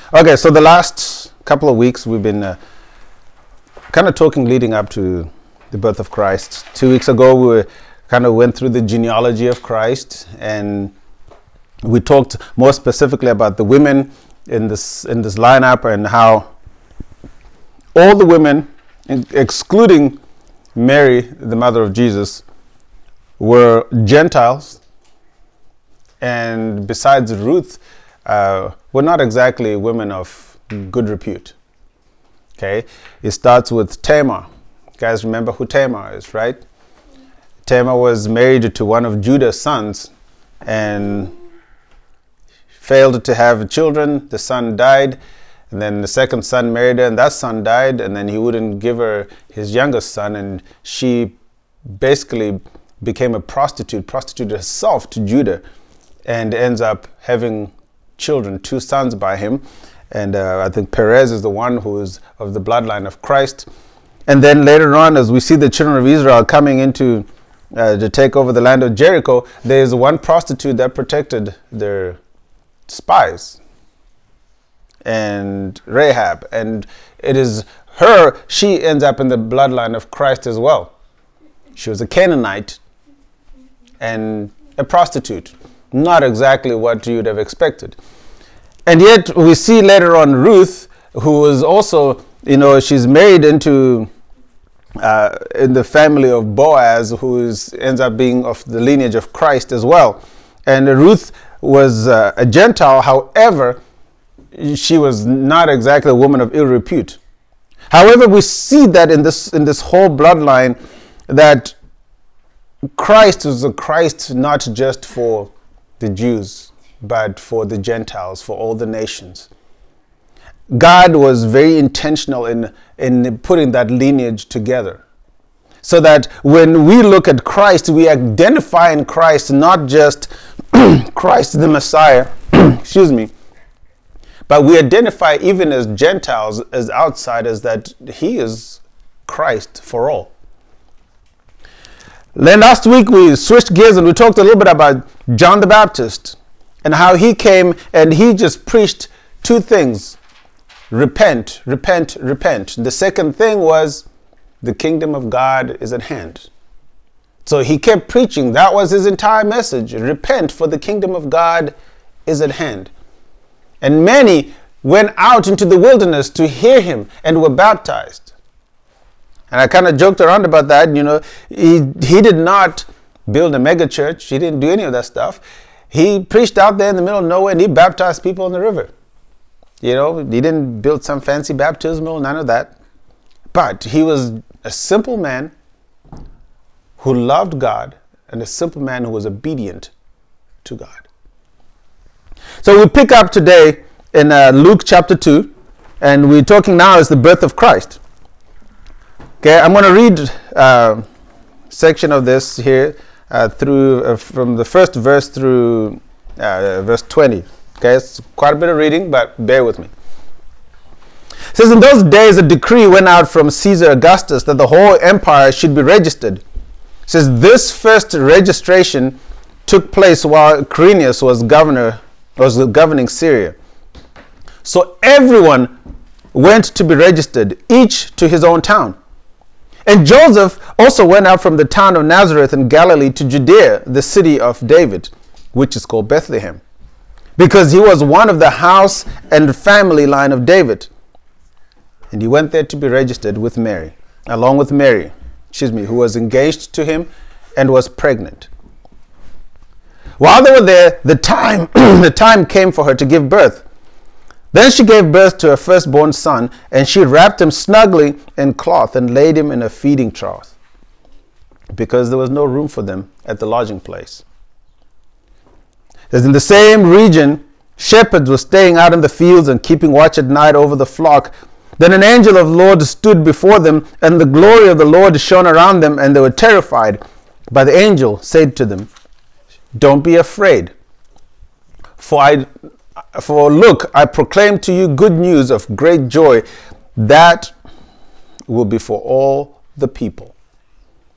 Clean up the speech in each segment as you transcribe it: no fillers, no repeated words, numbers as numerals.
Okay, so the last couple of weeks we've been kind of talking leading up to the birth of Christ. 2 weeks ago we kind of went through the genealogy of Christ, and we talked more specifically about the women in this lineup and how all the women, excluding Mary, the mother of Jesus, were Gentiles, and besides Ruth, were not exactly women of good repute. Okay, it starts with Tamar. You guys remember who Tamar is, right? Tamar was married to one of Judah's sons and failed to have children. The son died, and then the second son married her, and that son died, and then he wouldn't give her his youngest son, and she basically became a prostituted herself to Judah, and ends up having children, 2 sons by him. And I think Perez is the one who is of the bloodline of Christ. And then later on, as we see the children of Israel coming into to take over the land of Jericho, there is one prostitute that protected their spies, and Rahab. And it is her, she ends up in the bloodline of Christ as well. She was a Canaanite and a prostitute. Not exactly what you'd have expected. And yet we see later on Ruth, who was also, she's married into in the family of Boaz, who ends up being of the lineage of Christ as well. And Ruth was a Gentile. However, she was not exactly a woman of ill repute. However, we see that in this whole bloodline that Christ was a Christ not just for the Jews, but for the Gentiles, for all the nations. God was very intentional in putting that lineage together, so that when we look at Christ, we identify in Christ not just Christ the Messiah, excuse me, but we identify even as Gentiles, as outsiders, that he is Christ for all. Then last week we switched gears and we talked a little bit about John the Baptist and how he came and he just preached 2 things. Repent, repent, repent. The second thing was the kingdom of God is at hand. So he kept preaching. That was his entire message. Repent, for the kingdom of God is at hand. And many went out into the wilderness to hear him and were baptized. And I kind of joked around about that. He did not build a mega church. He didn't do any of that stuff. He preached out there in the middle of nowhere and he baptized people in the river. He didn't build some fancy baptismal, none of that. But he was a simple man who loved God and a simple man who was obedient to God. So we pick up today in Luke chapter 2, and we're talking now is the birth of Christ. Okay, I'm going to read a section of this here through from the first verse through verse 20. Okay, it's quite a bit of reading, but bear with me. It says, in those days a decree went out from Caesar Augustus that the whole empire should be registered. It says, this first registration took place while Quirinius was governing Syria. So everyone went to be registered, each to his own town. And Joseph also went out from the town of Nazareth in Galilee to Judea, the city of David, which is called Bethlehem, because he was one of the house and family line of David. And he went there to be registered with Mary, along with Mary, who was engaged to him and was pregnant. While they were there, the time came for her to give birth. Then she gave birth to her firstborn son, and she wrapped him snugly in cloth and laid him in a feeding trough, because there was no room for them at the lodging place. As in the same region, shepherds were staying out in the fields and keeping watch at night over the flock. Then an angel of the Lord stood before them, and the glory of the Lord shone around them, and they were terrified. But the angel said to them, don't be afraid, for look, I proclaim to you good news of great joy that will be for all the people.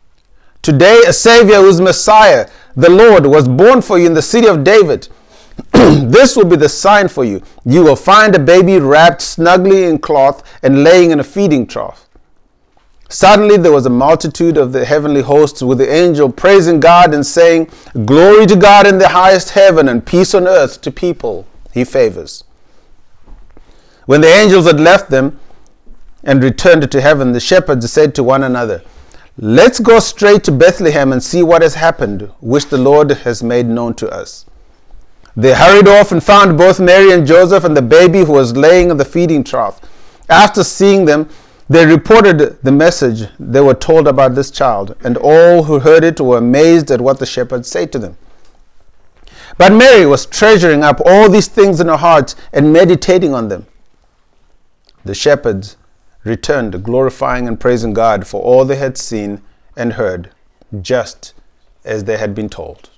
Today a Savior who is Messiah, the Lord, was born for you in the city of David. This will be the sign for you. You will find a baby wrapped snugly in cloth and laying in a feeding trough. Suddenly there was a multitude of the heavenly hosts with the angel praising God and saying, Glory to God in the highest heaven and peace on earth to people he favors. When the angels had left them and returned to heaven, the shepherds said to one another, Let's go straight to Bethlehem and see what has happened, which the Lord has made known to us. They hurried off and found both Mary and Joseph and the baby who was laying in the feeding trough. After seeing them, they reported the message they were told about this child, and all who heard it were amazed at what the shepherds said to them. But Mary was treasuring up all these things in her heart and meditating on them. The shepherds returned, glorifying and praising God for all they had seen and heard, just as they had been told.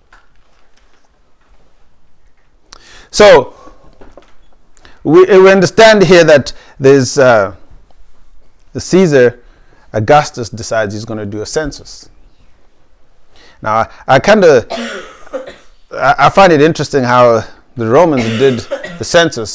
So, we understand here that there's the Caesar Augustus decides he's going to do a census. Now, I find it interesting how the Romans did the census,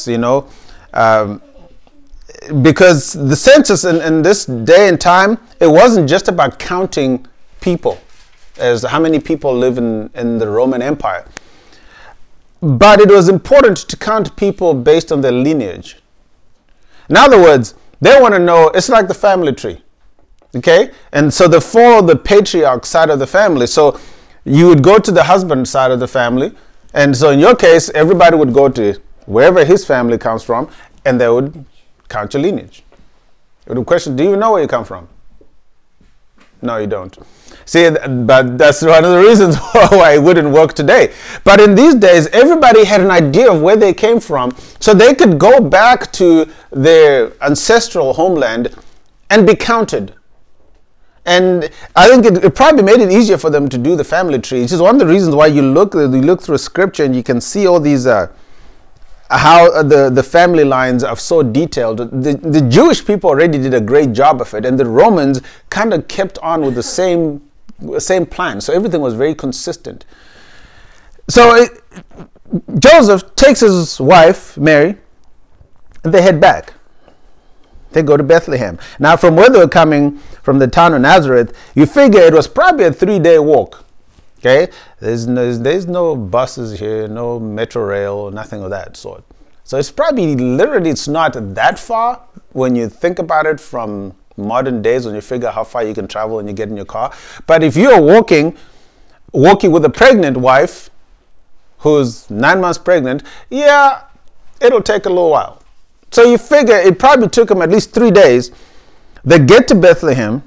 because the census in this day and time, it wasn't just about counting people, as how many people live in the Roman Empire. But it was important to count people based on their lineage. In other words, they want to know, it's like the family tree. Okay? And so they follow the patriarch side of the family. So you would go to the husband side of the family. And so in your case, everybody would go to wherever his family comes from, and they would count your lineage. It would question, do you know where you come from? No, you don't. See, but that's one of the reasons why it wouldn't work today. But in these days, everybody had an idea of where they came from, so they could go back to their ancestral homeland and be counted. And I think it probably made it easier for them to do the family tree. It's just one of the reasons why you look through scripture and you can see all these how the family lines are so detailed. The Jewish people already did a great job of it, and the Romans kind of kept on with the same plan. So everything was very consistent. So Joseph takes his wife, Mary, and they head back. They go to Bethlehem. Now, from where they were coming, from the town of Nazareth, you figure it was probably a 3-day walk. Okay, there's no buses here, no metro rail, nothing of that sort. So it's probably literally, it's not that far when you think about it from modern days, when you figure out how far you can travel and you get in your car. But if you're walking with a pregnant wife who's 9 months pregnant, yeah, it'll take a little while. So you figure it probably took them at least 3 days. They get to Bethlehem,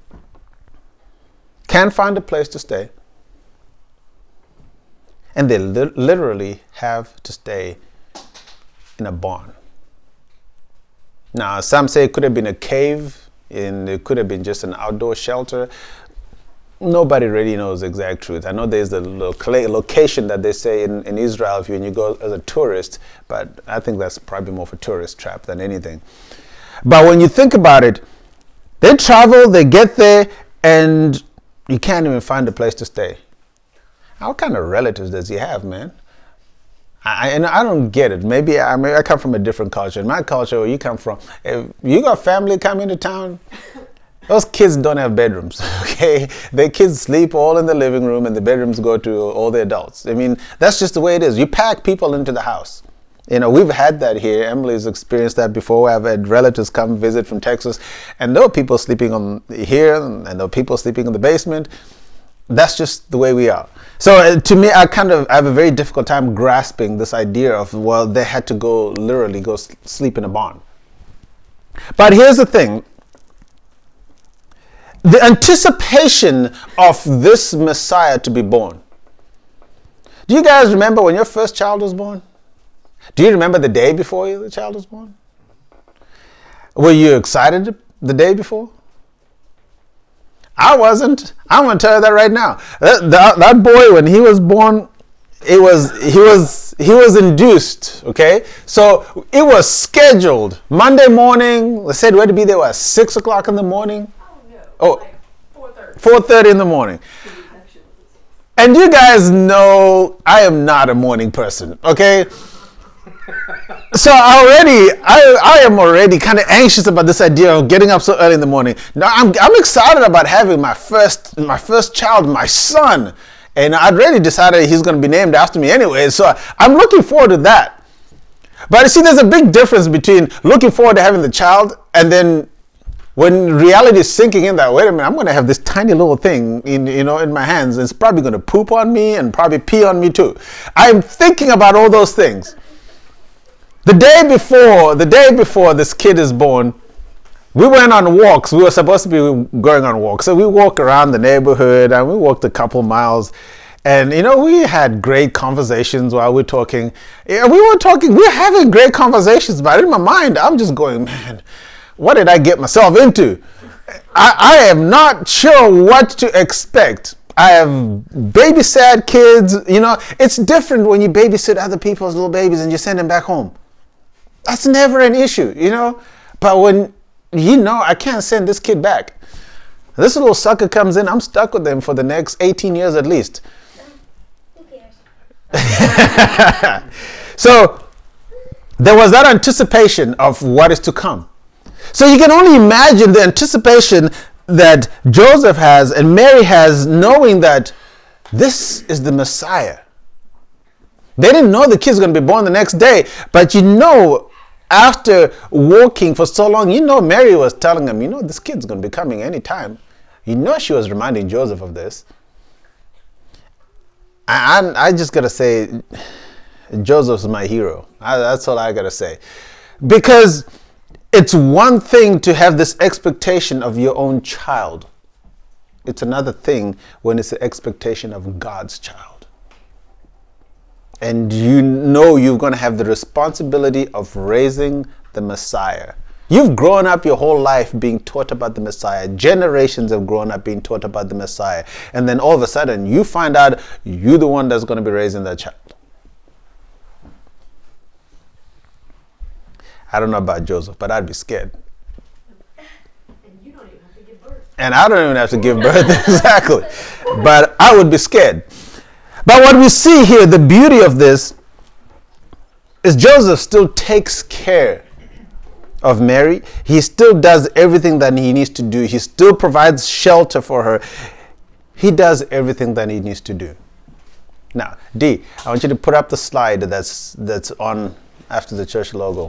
can't find a place to stay, and they literally have to stay in a barn. Now, some say it could have been a cave, and it could have been just an outdoor shelter. Nobody really knows the exact truth. I know there's the location that they say in Israel when you go as a tourist, but I think that's probably more for tourist trap than anything. But when you think about it, they travel, they get there, and you can't even find a place to stay. What kind of relatives does he have, man? I don't get it. Maybe I come from a different culture. In my culture, where you come from, if you got family coming to town, those kids don't have bedrooms, okay? Their kids sleep all in the living room, and the bedrooms go to all the adults. I mean, that's just the way it is. You pack people into the house. We've had that here. Emily's experienced that before. I've had relatives come visit from Texas, and there were people sleeping on here, and there were people sleeping in the basement. That's just the way we are. So to me, I have a very difficult time grasping this idea of, well, they had to literally go sleep in a barn. But here's the thing. The anticipation of this Messiah to be born. Do you guys remember when your first child was born? Do you remember the day before the child was born? Were you excited the day before? I wasn't. I'm going to tell you that right now. That boy, when he was born, he was induced. Okay, so it was scheduled. Monday morning, they said we had to be there at 6 o'clock in the morning. Oh, like 4:30. 4:30 in the morning. And you guys know I am not a morning person, okay? So I am already kind of anxious about this idea of getting up so early in the morning. Now I'm excited about having my first child, my son, and I'd already decided he's going to be named after me anyway. So I'm looking forward to that. But you see, there's a big difference between looking forward to having the child and then when reality is sinking in that, wait a minute, I'm going to have this tiny little thing in my hands. And it's probably going to poop on me and probably pee on me too. I'm thinking about all those things. The day before this kid is born, we went on walks. We were supposed to be going on walks. So we walked around the neighborhood and we walked a couple miles. And, we had great conversations while we were talking. Yeah, we were having great conversations, but in my mind, I'm just going, man, what did I get myself into? I am not sure what to expect. I have babysat kids. It's different when you babysit other people's little babies and you send them back home. That's never an issue, But when, I can't send this kid back. This little sucker comes in, I'm stuck with them for the next 18 years at least. Who cares? So there was that anticipation of what is to come. So you can only imagine the anticipation that Joseph has and Mary has, knowing that this is the Messiah. They didn't know the kid's going to be born the next day, but after walking for so long, Mary was telling him, this kid's going to be coming anytime. She was reminding Joseph of this. I just got to say, Joseph's my hero. That's all I got to say. Because it's one thing to have this expectation of your own child. It's another thing when it's the expectation of God's child. And you're going to have the responsibility of raising the Messiah. You've grown up your whole life being taught about the Messiah. Generations have grown up being taught about the Messiah. And then all of a sudden, you find out you're the one that's going to be raising that child. I don't know about Joseph, but I'd be scared. And you don't even have to give birth. And I don't even have to give birth, exactly. But I would be scared. But what we see here, the beauty of this, is Joseph still takes care of Mary. He still does everything that he needs to do. He still provides shelter for her. He does everything that he needs to do. Now, D, I want you to put up the slide that's on after the church logo.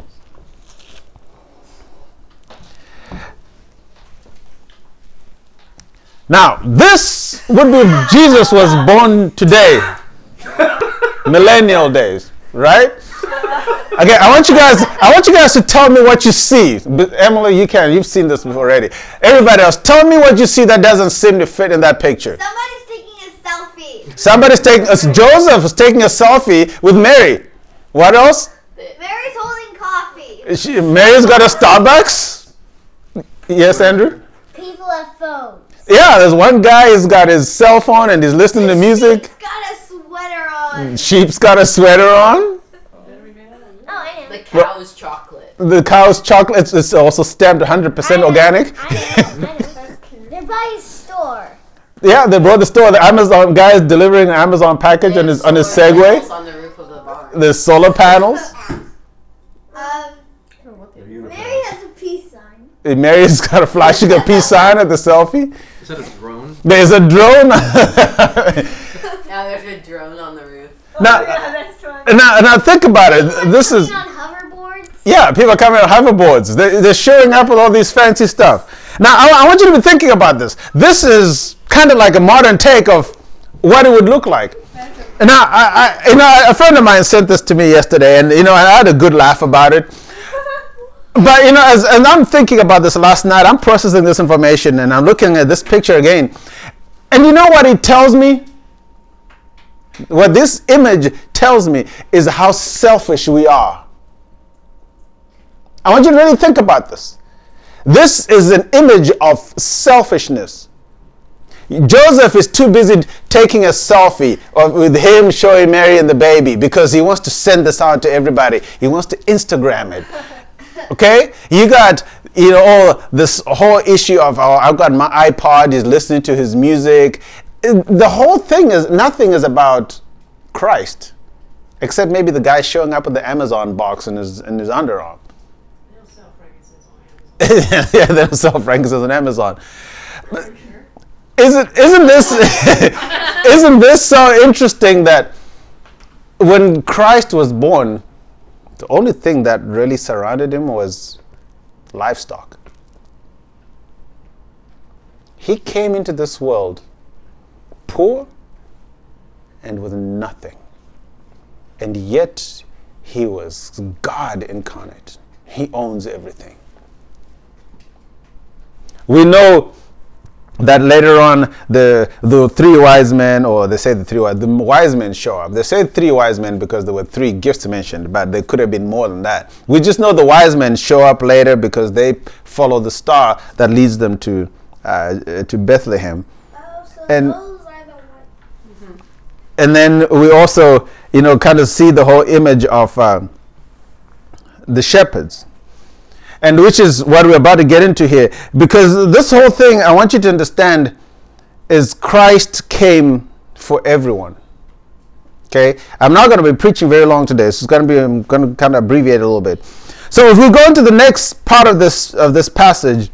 Now, this would be if Jesus was born today. Millennial days, right? Okay, I want you guys to tell me what you see. Emily, you've seen this before already. Everybody else, tell me what you see that doesn't seem to fit in that picture. Somebody's taking a selfie. Joseph is taking a selfie with Mary. What else? Mary's holding coffee. Mary's got a Starbucks. Yes, Andrew? People have phones. Yeah, there's one guy who's got his cell phone and he's listening to music. Sheep's got a sweater on. Sheep's got a sweater on. Oh, I know. The cow's chocolate. The cow's chocolate is also stamped 100% organic. I know. They're by his store. Yeah, they brought the store. The Amazon guy is delivering an Amazon package on his Segway. On the roof of the barn. There's solar panels. Mary has a peace sign. Mary's got a flashing a peace sign at the selfie. Is that a drone? There's a drone. Now there's a drone on the roof. Now think about it. This is on hoverboards. Yeah, people are coming on hoverboards. They're showing up with all these fancy stuff. Now I want you to be thinking about this. This is kind of like a modern take of what it would look like. And now a friend of mine sent this to me yesterday, and I had a good laugh about it. But as I'm thinking about this last night, I'm processing this information and I'm looking at this picture again. And you know what it tells me? What this image tells me is how selfish we are. I want you to really think about this. This is an image of selfishness. Joseph is too busy taking a selfie with him showing Mary and the baby because he wants to send this out to everybody. He wants to Instagram it. Okay, you got all this whole issue of I've got my iPod. He's listening to his music. The whole thing is, nothing is about Christ, except maybe the guy showing up with the Amazon box in his underarm. They don't sell frankincense on Amazon. Yeah, they don't sell frankincense on Amazon. Are you sure? Isn't this isn't this so interesting that when Christ was born, the only thing that really surrounded him was livestock. He came into this world poor and with nothing. And yet he was God incarnate. He owns everything. We know that later on the three wise men, or they say the wise men show up. They say three wise men because there were three gifts mentioned, but there could have been more than that. We just know the wise men show up later because they follow the star that leads them to Bethlehem. Oh, so And- those are the ones. And then we also, kind of see the whole image of the shepherds. And which is what we're about to get into here. Because this whole thing, I want you to understand, is Christ came for everyone. Okay? I'm not going to be preaching very long today. So I'm going to kind of abbreviate a little bit. So if we go into the next part of this passage,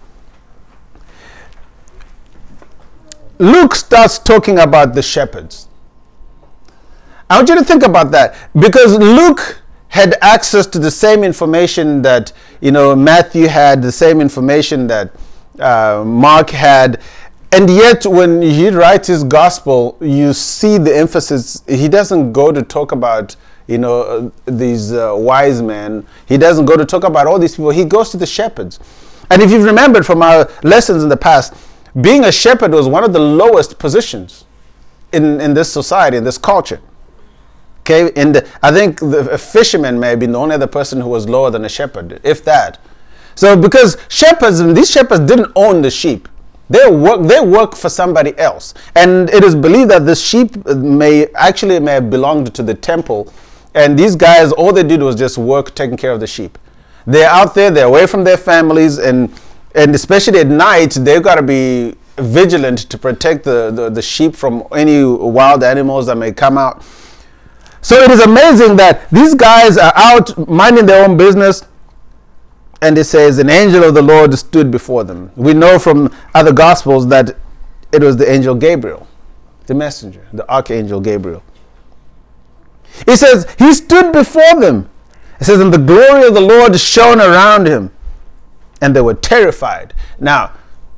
Luke starts talking about the shepherds. I want you to think about that, because Luke had access to the same information that Matthew had, the same information that Mark had, and yet when he writes his gospel, you see the emphasis. He doesn't go to talk about these wise men. He doesn't go to talk about all these people. He goes to the shepherds. And if you've remembered from our lessons in the past, being a shepherd was one of the lowest positions in this society, in this culture. Okay, and I think a fisherman may have been the only other person who was lower than a shepherd, if that. So because these shepherds didn't own the sheep. They work for somebody else. And it is believed that the sheep may have belonged to the temple. And these guys, all they did was just work taking care of the sheep. They're out there, they're away from their families, and especially at night, they've got to be vigilant to protect the sheep from any wild animals that may come out. So it is amazing that these guys are out minding their own business, and it says an angel of the Lord stood before them. We know from other gospels that it was the angel Gabriel, the messenger, the archangel Gabriel. It says he stood before them. It says, and the glory of the Lord shone around him, and they were terrified. Now,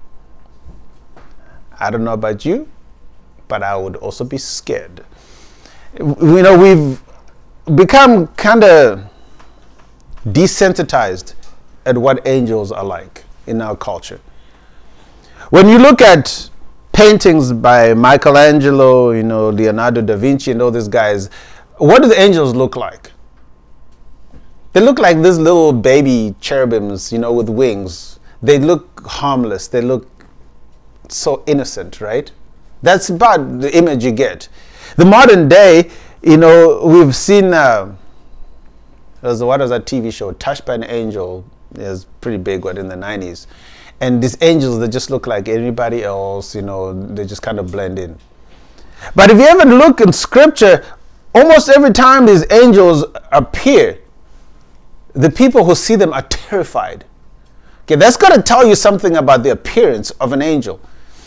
I don't know about you, but I would also be scared. We've become kind of desensitized at what angels are like in our culture. When you look at paintings by Michelangelo, Leonardo da Vinci and all these guys, what do the angels look like? They look like these little baby cherubims, with wings. They look harmless. They look so innocent, right? That's about the image you get. The modern day, we've seen, what was that TV show, Touched by an Angel, is pretty big one in the 90s. And these angels, they just look like everybody else, they just kind of blend in. But if you ever look in scripture, almost every time these angels appear, the people who see them are terrified. Okay, that's got to tell you something about the appearance of an angel.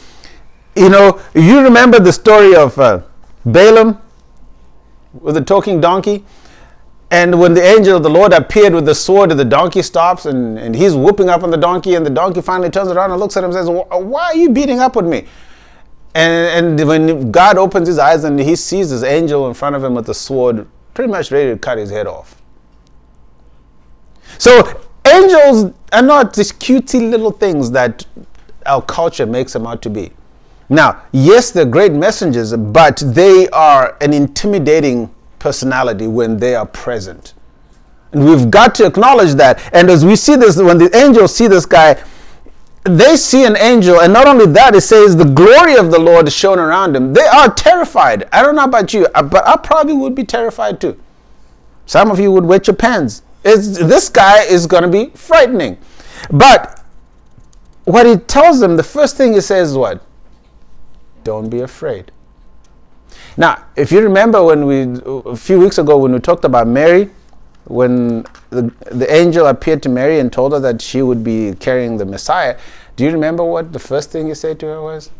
You remember the story of Balaam with the talking donkey, and when the angel of the Lord appeared with the sword, the donkey stops, and he's whooping up on the donkey, and the donkey finally turns around and looks at him and says, why are you beating up with me? And when God opens his eyes and he sees this angel in front of him with the sword, pretty much ready to cut his head off. So angels are not these cutesy little things that our culture makes them out to be. Now, yes, they're great messengers, but they are an intimidating personality when they are present. And we've got to acknowledge that. And as we see this, when the angels see this guy, they see an angel, and not only that, it says the glory of the Lord is shown around him. They are terrified. I don't know about you, but I probably would be terrified too. Some of you would wet your pants. This guy is going to be frightening. But what he tells them, the first thing he says is what? Don't be afraid. Now, if you remember a few weeks ago when we talked about Mary, when the angel appeared to Mary and told her that she would be carrying the Messiah, do you remember what the first thing he said to her was?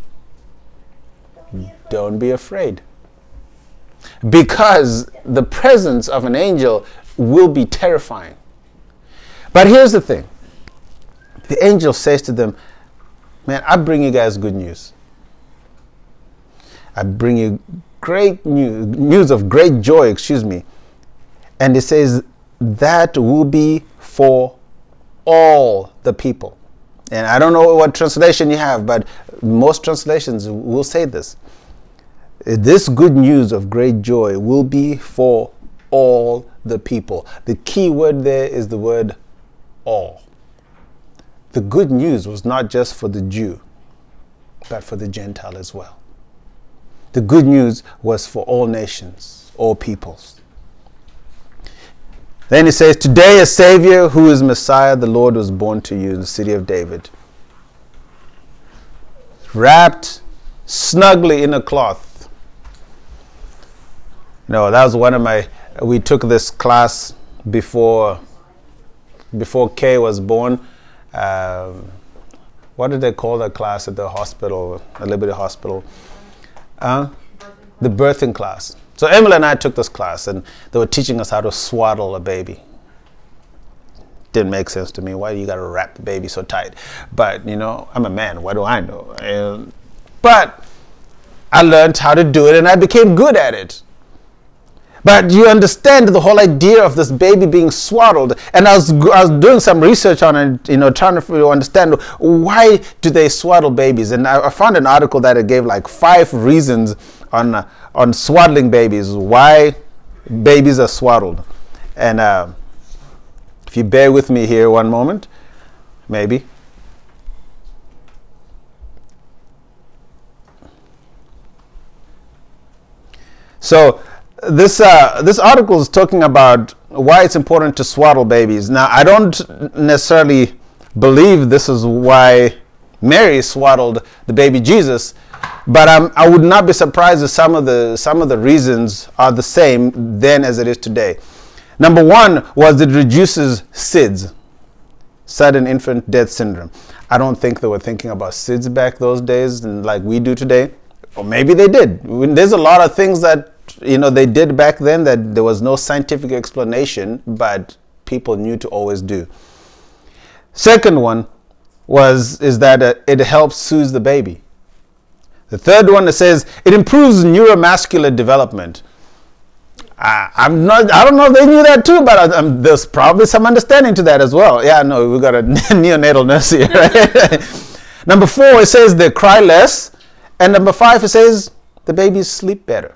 Don't be afraid. Because the presence of an angel will be terrifying. But here's the thing. The angel says to them, man, I bring you guys good news. I bring you great news of great joy, And it says that will be for all the people. And I don't know what translation you have, but most translations will say this. This good news of great joy will be for all the people. The key word there is the word all. The good news was not just for the Jew, but for the Gentile as well. The good news was for all nations, all peoples. Then he says, today a Savior who is Messiah, the Lord, was born to you in the city of David. Wrapped snugly in a cloth. No, that was one of we took this class before Kay was born. What did they call that class at the hospital, at Liberty Hospital? The birthing class. So Emily and I took this class, and they were teaching us how to swaddle a baby. Didn't make sense to me. Why do you got to wrap the baby so tight? But, I'm a man. What do I know? But I learned how to do it, and I became good at it. But you understand the whole idea of this baby being swaddled. And I was doing some research on it, trying to understand why do they swaddle babies. And I found an article that it gave like 5 reasons on swaddling babies, why babies are swaddled. And if you bear with me here one moment, maybe. So this article is talking about why it's important to swaddle babies. Now, I don't necessarily believe this is why Mary swaddled the baby Jesus, but I would not be surprised if some of the reasons are the same then as it is today. Number one was it reduces SIDS, sudden infant death syndrome. I don't think they were thinking about SIDS back those days like we do today, or maybe they did. There's a lot of things that they did back then that there was no scientific explanation, but people knew to always do. Second one is that it helps soothe the baby. The third one, it says it improves neuromuscular development. I don't know if they knew that too, but there's probably some understanding to that as well. Yeah, no, we got a neonatal nurse here, right? Number 4, it says they cry less, and number 5, it says the babies sleep better.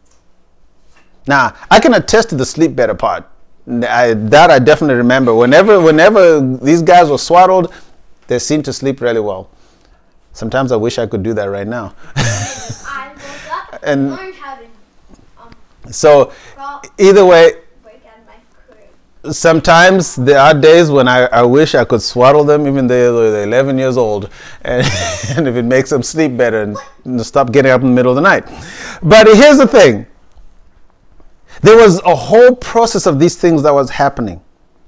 Now, I can attest to the sleep better part. I definitely remember. Whenever these guys were swaddled, they seemed to sleep really well. Sometimes I wish I could do that right now. I woke up and learned how to so either way, break out of my crib. sometimes there are days when I wish I could swaddle them even though they're 11 years old, and if it makes them sleep better and stop getting up in the middle of the night. But here's the thing. There was a whole process of these things that was happening.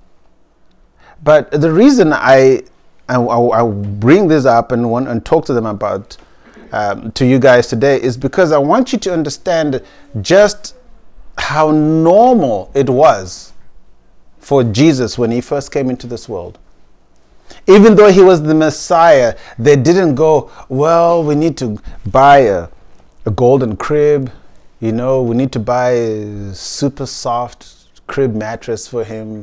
But the reason I bring this up and talk to them about to you guys today is because I want you to understand just how normal it was for Jesus when he first came into this world. Even though he was the Messiah, they didn't go, well, we need to buy a golden crib. We need to buy a super soft crib mattress for him.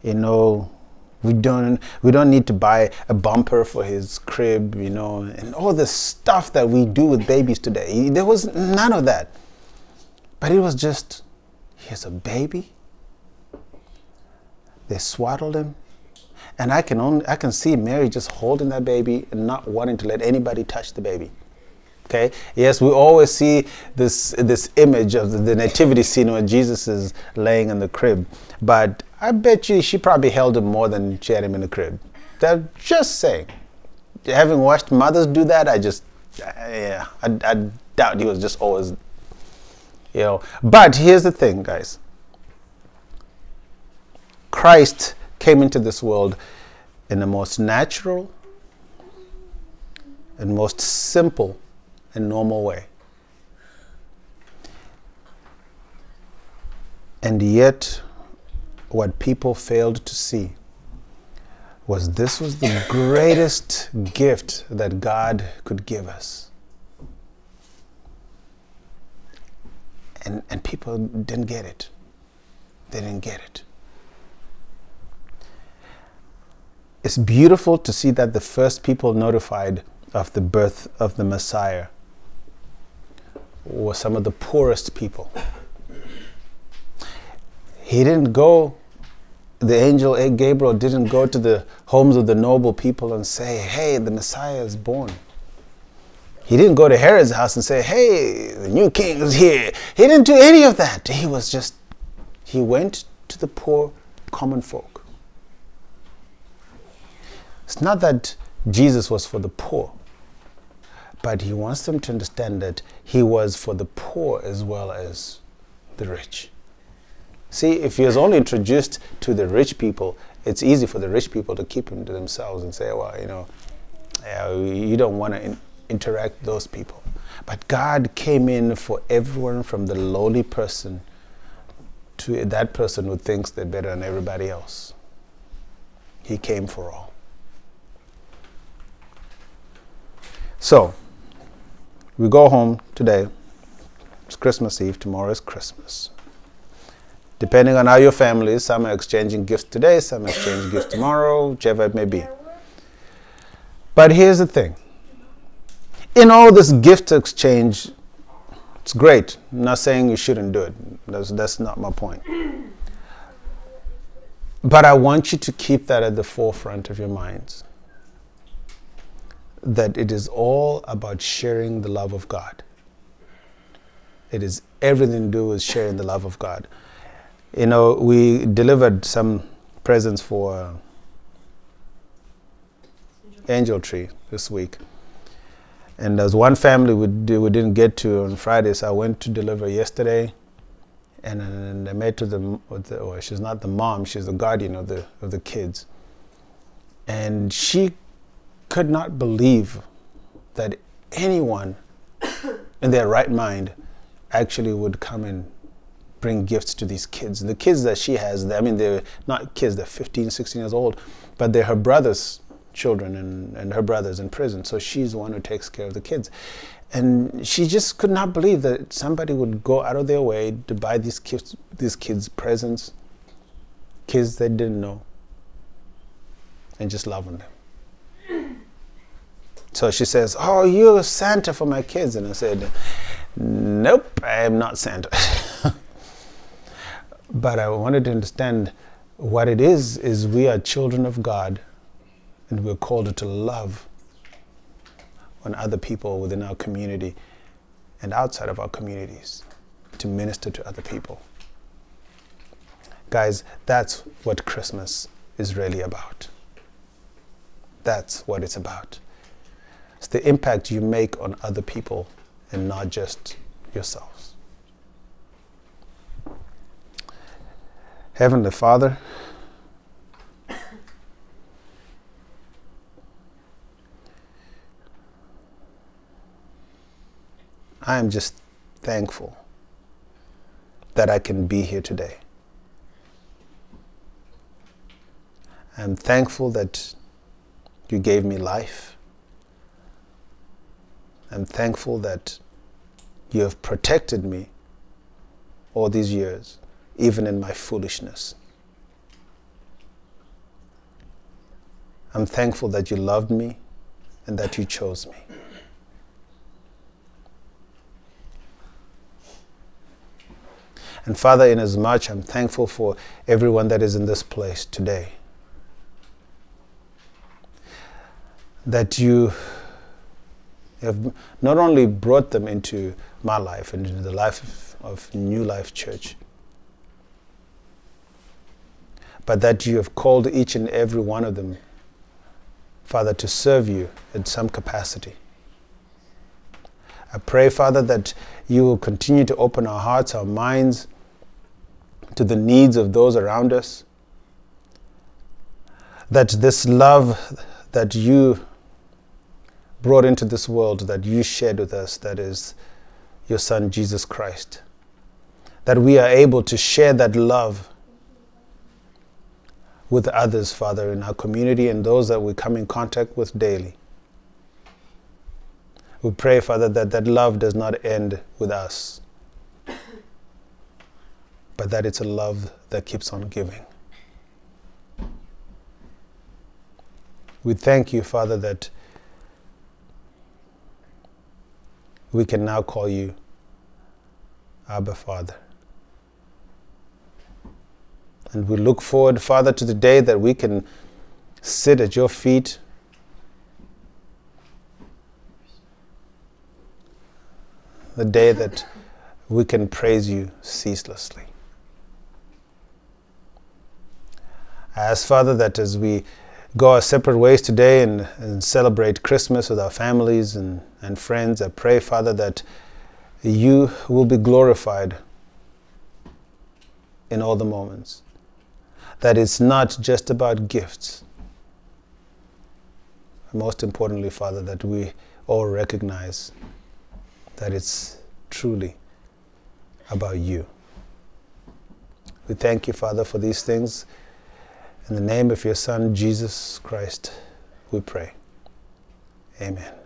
We don't need to buy a bumper for his crib, and all the stuff that we do with babies today. There was none of that. But it was just, here's a baby. They swaddled him. And I can see Mary just holding that baby and not wanting to let anybody touch the baby. Okay. Yes, we always see this image of the nativity scene where Jesus is laying in the crib, but I bet you she probably held him more than she had him in the crib. Just saying. Having watched mothers do that, I just I doubt he was just always, But here's the thing, guys. Christ came into this world in the most natural and most simple and normal way. And yet, what people failed to see was this was the greatest gift that God could give us. And people didn't get it. They didn't get it. It's beautiful to see that the first people notified of the birth of the Messiah were some of the poorest people. The angel Gabriel didn't go to the homes of the noble people and say, hey, the Messiah is born. He didn't go to Herod's house and say, hey, the new king is here. He didn't do any of that. He went to the poor, common folk. It's not that Jesus was for the poor, but he wants them to understand that he was for the poor as well as the rich. See, if he was only introduced to the rich people, it's easy for the rich people to keep him to themselves and say, well, you don't want to interact with those people. But God came in for everyone, from the lowly person to that person who thinks they're better than everybody else. He came for all. So, we go home today. It's Christmas Eve. Tomorrow is Christmas. Depending on how your family is, some are exchanging gifts today, some are exchanging gifts tomorrow, whichever it may be. But here's the thing. In all this gift exchange, it's great. I'm not saying you shouldn't do it. That's not my point. But I want you to keep that at the forefront of your minds. That it is all about sharing the love of God. It is everything to do with sharing the love of God. We delivered some presents for Angel Tree this week. And there's one family we didn't get to on Friday, so I went to deliver yesterday. And I met with she's not the mom, she's the guardian of the kids. And she could not believe that anyone in their right mind actually would come and bring gifts to these kids. The kids that she has, they're not kids, they're 15, 16 years old, but they're her brother's children and her brother's in prison. So she's the one who takes care of the kids. And she just could not believe that somebody would go out of their way to buy these kids presents, kids they didn't know, and just loving them. So she says, oh, you're Santa for my kids. And I said, nope, I am not Santa. But I wanted to understand what it is we are children of God, and we're called to love on other people within our community and outside of our communities, to minister to other people. Guys, that's what Christmas is really about. That's what it's about. It's the impact you make on other people and not just yourselves. Heavenly Father, I am just thankful that I can be here today. I'm thankful that you gave me life. I'm thankful that you have protected me all these years, even in my foolishness. I'm thankful that you loved me and that you chose me. And Father, inasmuch I'm thankful for everyone that is in this place today, that you have not only brought them into my life and into the life of New Life Church, but that you have called each and every one of them, Father, to serve you in some capacity. I pray, Father, that you will continue to open our hearts, our minds to the needs of those around us. That this love that you brought into this world, that you shared with us, that is your Son, Jesus Christ, that we are able to share that love with others, Father, in our community and those that we come in contact with daily. We pray, Father, that that love does not end with us, but that it's a love that keeps on giving. We thank you, Father, that we can now call you Abba, Father. And we look forward, Father, to the day that we can sit at your feet the day that we can praise you ceaselessly. I ask, Father, that as we go our separate ways today and celebrate Christmas with our families and friends, I pray, Father, that you will be glorified in all the moments. That it's not just about gifts. Most importantly, Father, that we all recognize that it's truly about you. We thank you, Father, for these things. In the name of your Son, Jesus Christ, we pray. Amen.